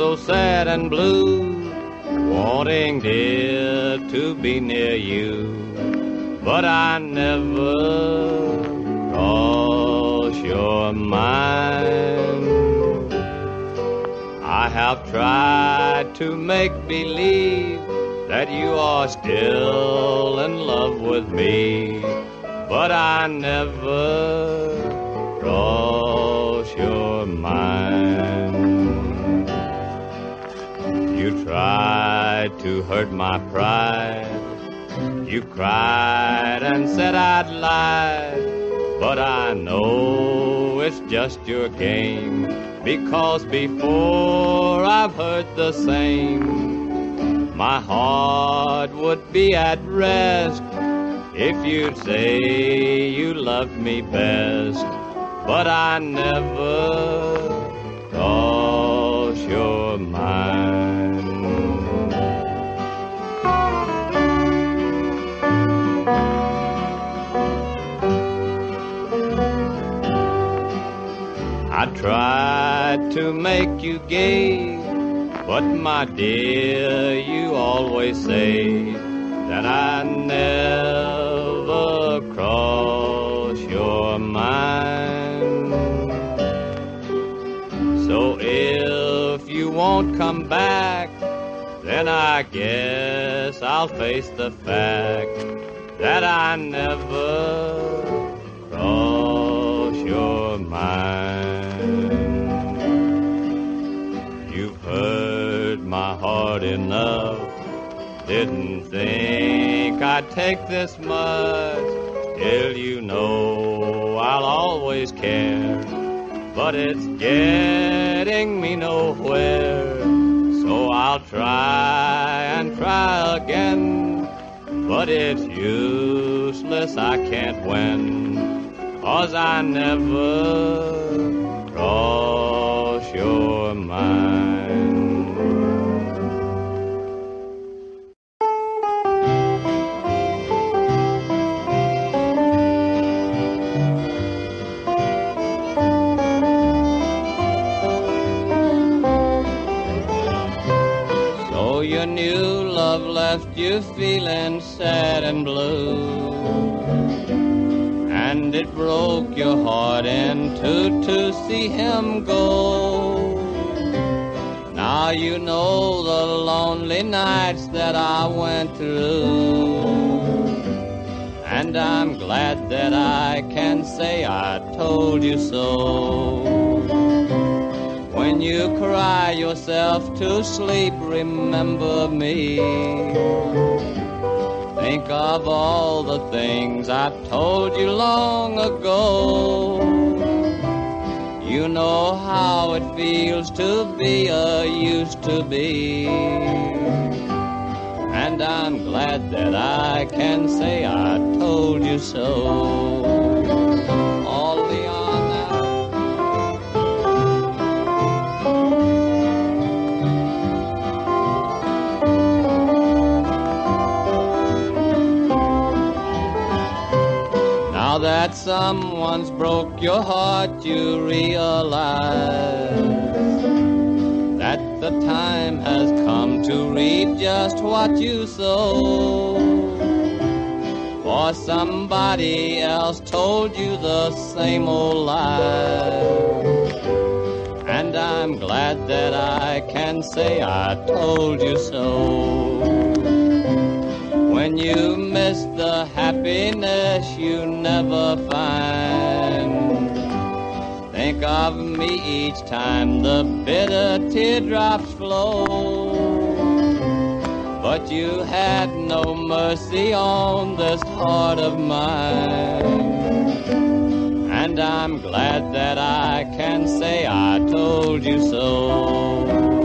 so sad and blue, wanting, dear, to be near you. But I never cross your mind. I have tried to make believe that you are still in love with me, but I never cross your mind. You tried to hurt my pride. You cried and said I'd lied, but I know it's just your game, because before I've heard the same, my heart would be at rest if you'd say you loved me best. But I never cross your mind. I tried to make you gay, but my dear, you always say that I never cross your mind. So if you won't come back, then I guess I'll face the fact that I never cross your mind. You've hurt my heart enough, didn't think I'd take this much. Still, you know I'll always care, but it's getting me nowhere. So I'll try and try again, but it's useless, I can't win, 'cause I never cross your mind. So your new love left you feeling sad and blue, and it broke your heart in two to see him go. Now you know the lonely nights that I went through, and I'm glad that I can say I told you so. When you cry yourself to sleep, remember me. Think of all the things I told you long ago. You know how it feels to be a used to be, and I'm glad that I can say I told you so. All beyond now. Now that someone's broke your heart, you realize that the time has come to reap just what you sow. For somebody else told you the same old lie, and I'm glad that I can say I told you so. When you miss the happiness you never find, think of me each time the bitter teardrops flow. But you had no mercy on this heart of mine, and I'm glad that I can say I told you so.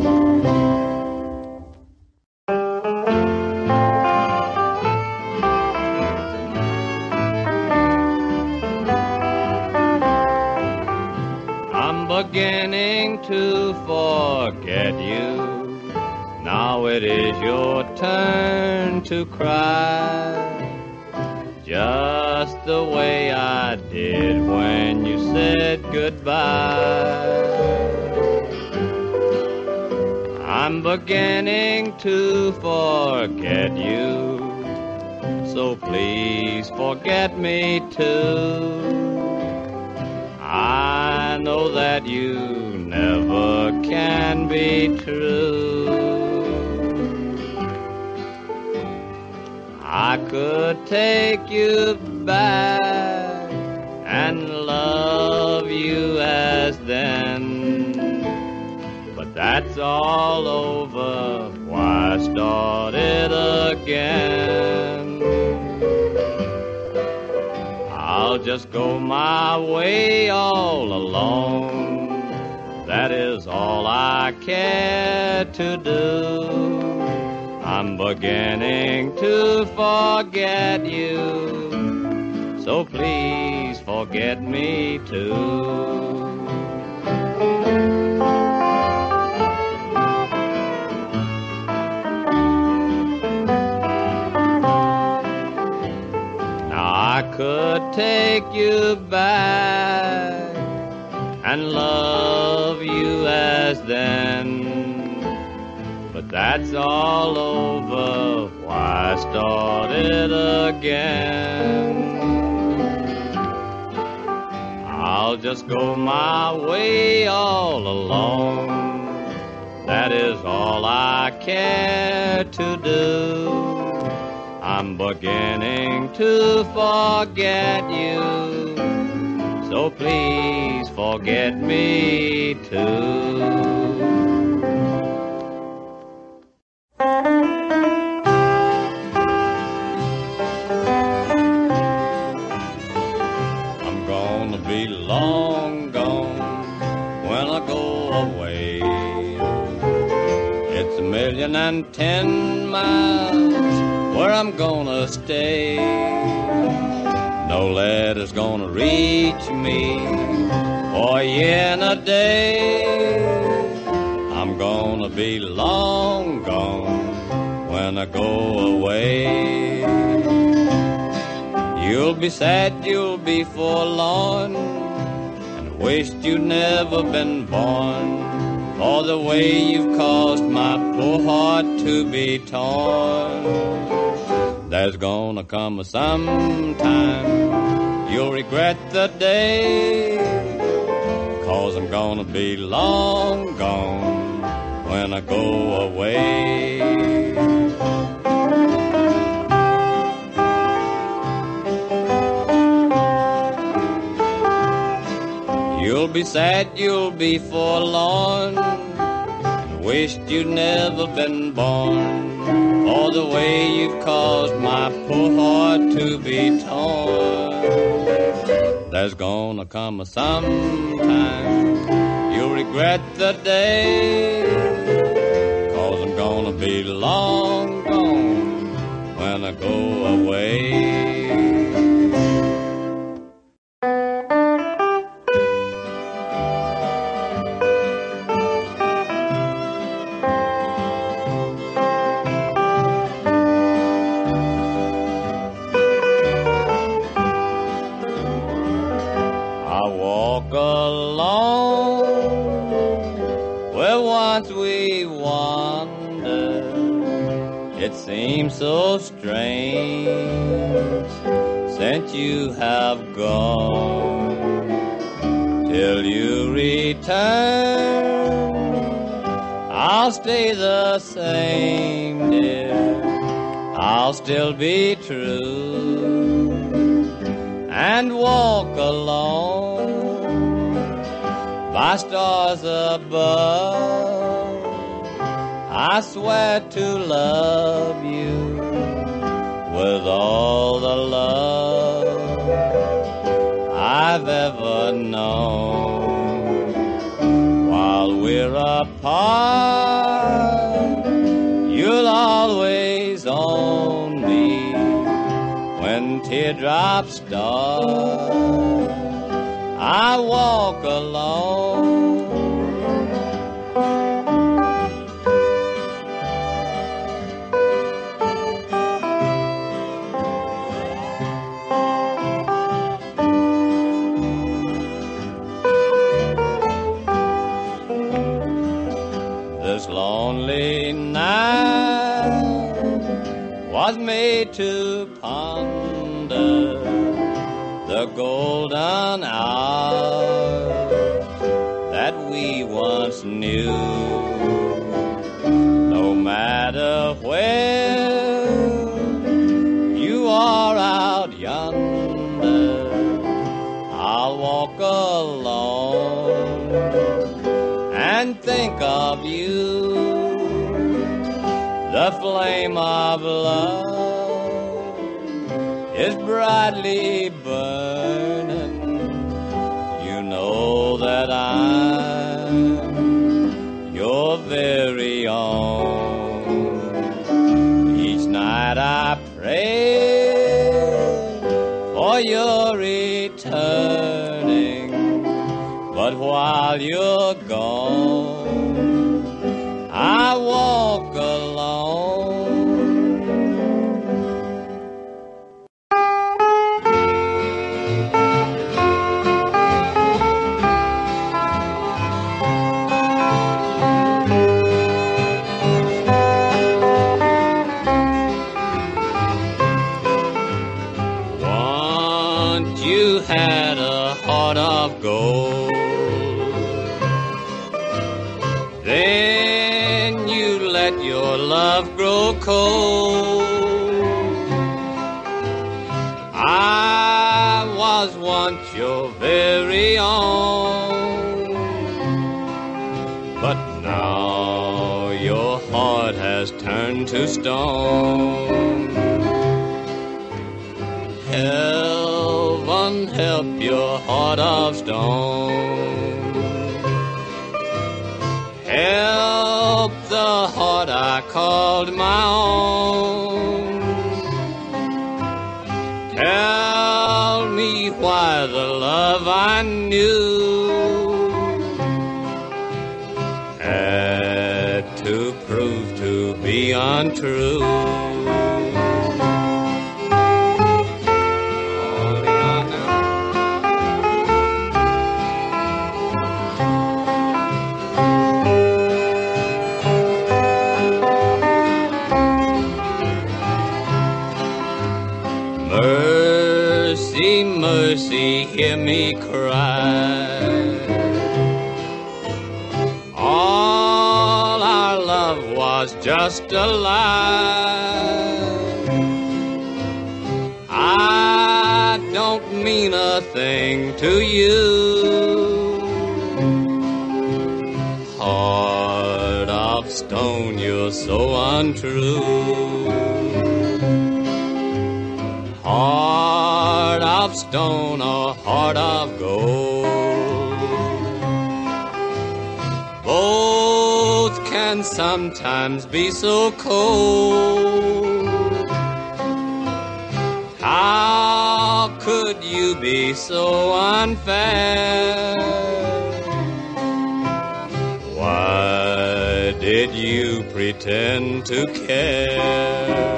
Beginning to forget you. Now it is your turn to cry, just the way I did when you said goodbye. I'm beginning to forget you. So please forget me too. I know that you never can be true. I could take you back and love you as then, but that's all over. Why start it again? I'll just go my way all alone. That is all I care to do. I'm beginning to forget you, so please forget me too. I could take you back and love you as then, but that's all over. Why start it again? I'll just go my way all alone. That is all I care to do. I'm beginning to forget you, so please forget me too. I'm gonna be long gone when I go away. It's 1,010 miles where I'm gonna stay. No letter's gonna reach me for a year and a day. I'm gonna be long gone when I go away. You'll be sad, you'll be forlorn, and wished you'd never been born, for the way you've caused my poor heart to be torn. There's gonna come a sometime you'll regret the day, 'cause I'm gonna be long gone when I go away. You'll be sad, you'll be forlorn, wished you'd never been born, for the way you've caused my poor heart to be torn. There's gonna come a sometime you'll regret the day, 'cause I'm gonna be long gone when I go away. It seems so strange since you have gone. Till you return, I'll stay the same, dear. I'll still be true and walk alone by stars above. I swear to love you with all the love I've ever known. While we're apart, you'll always own me. When teardrops start, I walk alone. Lonely day to ponder the golden hours that we once knew. No matter where you are out yonder, I'll walk alone and think of you. The flame of love is brightly burning. You know that I'm your very own. Each night I pray for your returning, but while you're gone, I walk alone. Once you had a heart of gold, then you let your love grow cold. I was once your very own, but now your heart has turned to stone. Heaven help your heart of stone. Help the heart I called my own. Tell me why the love I knew had to prove to be untrue. Mercy, mercy, hear me cry. All our love was just a lie. I don't mean a thing to you. Heart of stone, you're so untrue. Heart of stone or heart of gold, both can sometimes be so cold. How could you be so unfair? Why did you pretend to care?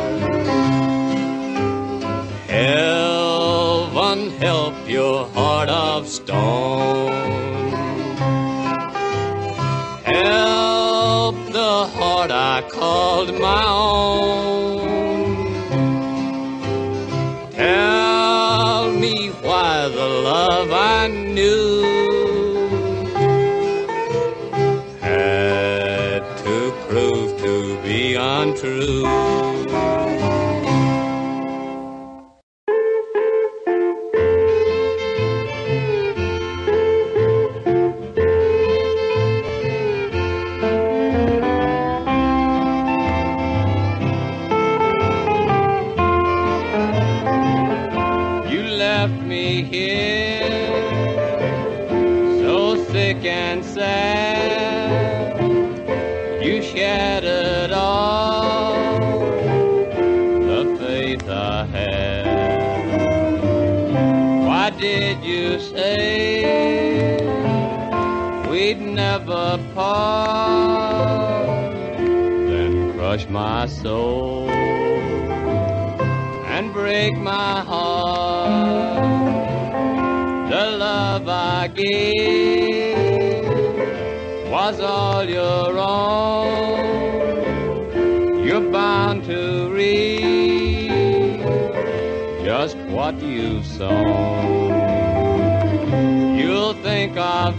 Heaven help your heart of stone. Help the heart I called my own. Tell me why the love I knew had to prove to be untrue. Left me here so sick and sad. You shattered all the faith I had. Why did you say we'd never part? Then crush my soul and break my heart. The love I gave was all your own. You're bound to reap just what you've sown. You'll think of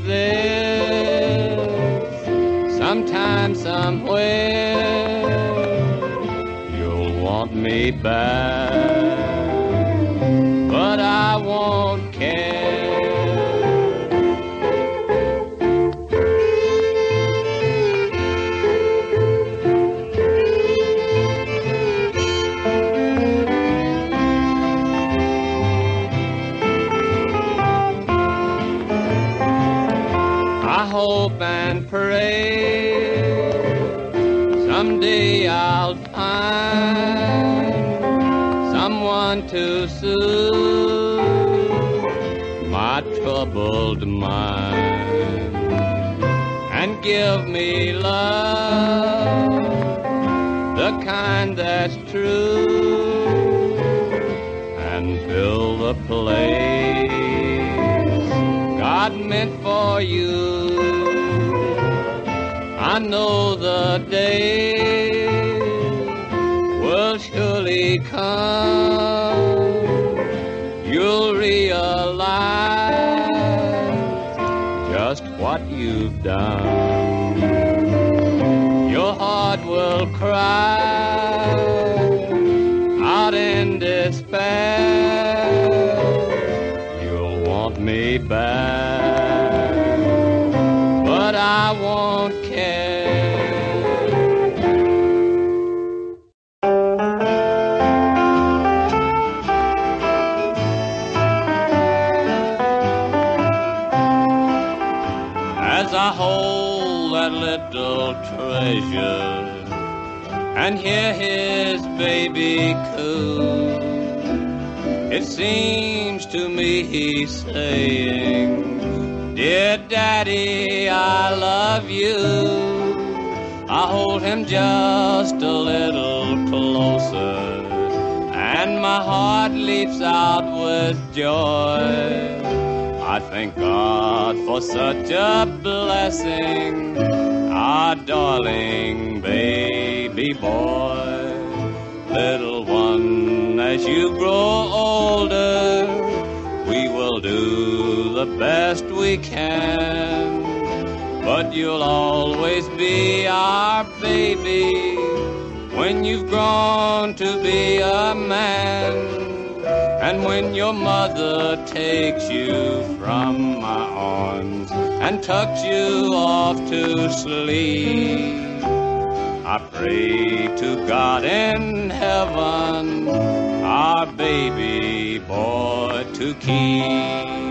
this sometime, somewhere. You'll want me back, but I won't care. I hope and pray someday I'll find someone to soothe my troubled mind and give me love, the kind that's true, and fill the place God meant for you. I know the day will surely come. You'll realize just what you've done. Your heart will cry out in despair. You'll want me back, but I won't care. As I hold that little treasure and hear his baby coo, it seems to me he's saying, dear Daddy, I love you. I hold him just a little closer, and my heart leaps out with joy. I thank God for such a blessing, our darling baby boy. Little one, as you grow older, we will do the best we can. But you'll always be our baby when you've grown to be a man. And when your mother takes you from my arms and tucks you off to sleep, I pray to God in heaven our baby boy to keep.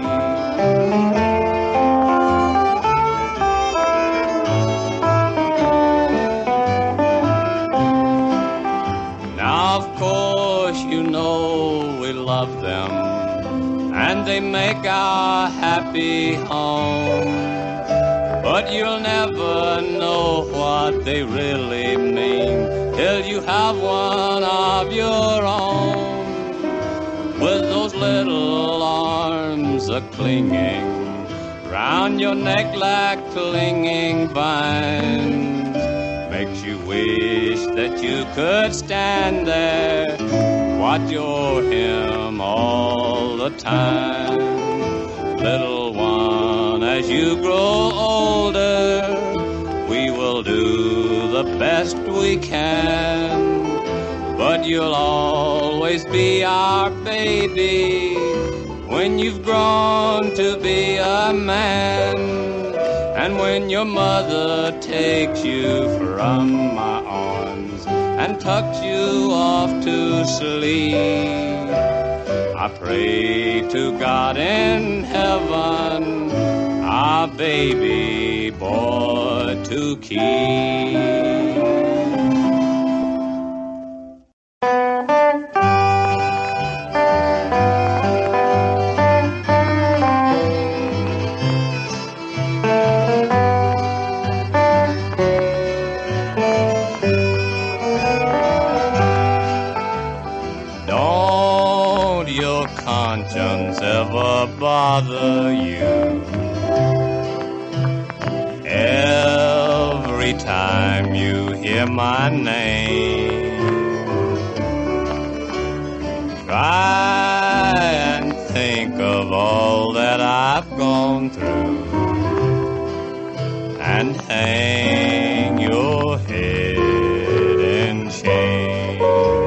Now, of course, you know we love them, and they make our happy home. But you'll never know what they really mean till you have one of your own, with those little arms a-clinging round your neck like clinging vines. Makes you wish that you could stand there, watch over him all the time. Little one, as you grow older, we will do the best we can. But you'll always be our baby when you've grown to be a man. And when your mother takes you from my arms and tucks you off to sleep, I pray to God in heaven our baby boy to keep. Conscience ever bother you? Every time you hear my name, try come through and hang your head in shame.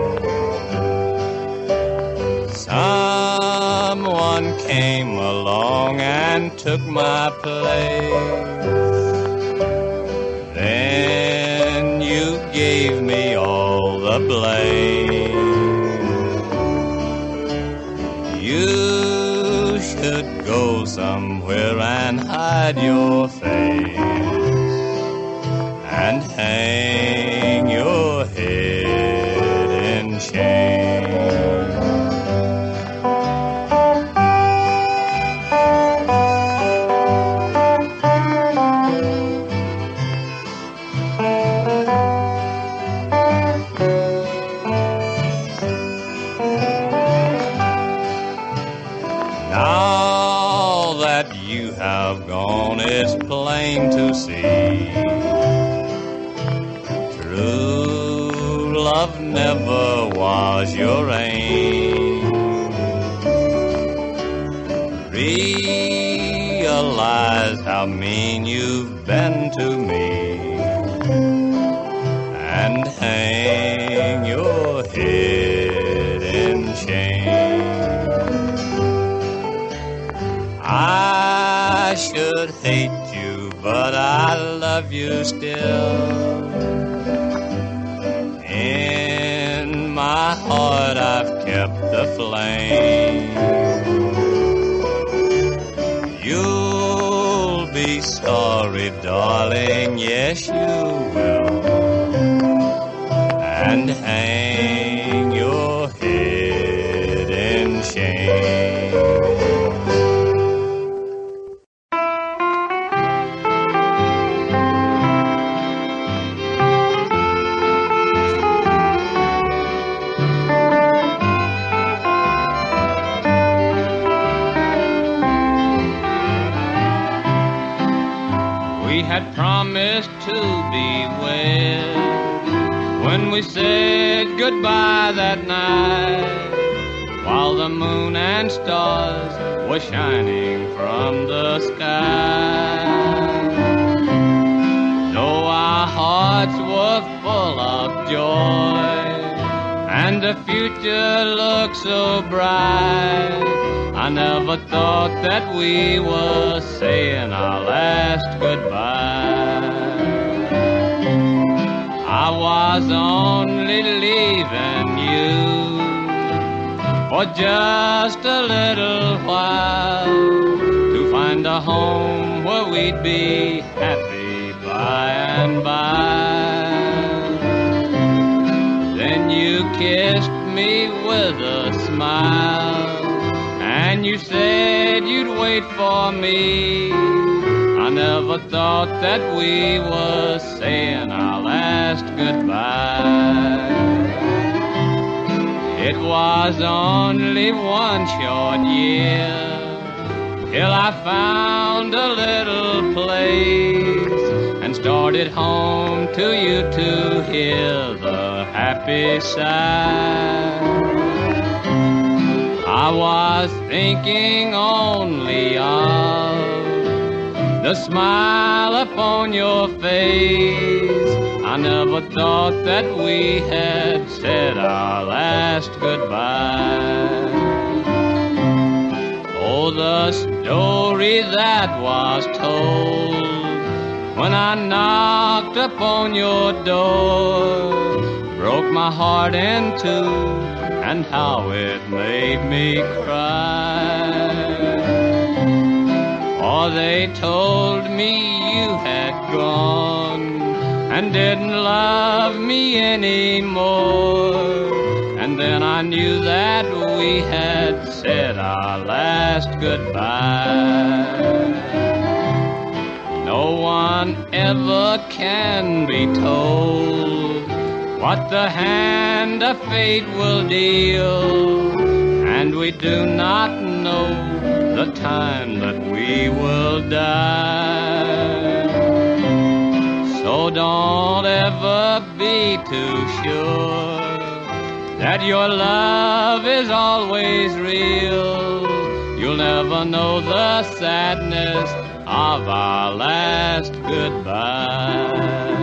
Someone came along and took my place. Then you gave me all the blame. You should go somewhere and hide your face and hang your head in shame. Now that you have gone, it's plain to see true love never was your aim. Realize how mean you've been to me and hang your head in shame. I should hate you, but I love you still. In my heart I've kept the flame. You'll be sorry, darling, yes you will, and hang your head in shame. We had promised to be wed when we said goodbye that night, while the moon and stars were shining from the sky. Though our hearts were full of joy and the future looked so bright, I never thought that we were saying our last goodbye. I was only leaving you for just a little while, to find a home where we'd be happy by and by. Then you kissed me with a smile, and you said you'd wait for me. I never thought that we were saying our last goodbye. It was only one short year till I found a little place and started home to you to hear the happy sigh. I was thinking only of the smile upon your face. I never thought that we had said our last goodbye. Oh, the story that was told when I knocked upon your door broke my heart in two, and how it made me cry. For they told me you had gone and didn't love me anymore, and then I knew that we had said our last goodbye. No one ever can be told what the hand of fate will deal, and we do not know the time that we will die. So don't ever be too sure that your love is always real. You'll never know the sadness of our last goodbye.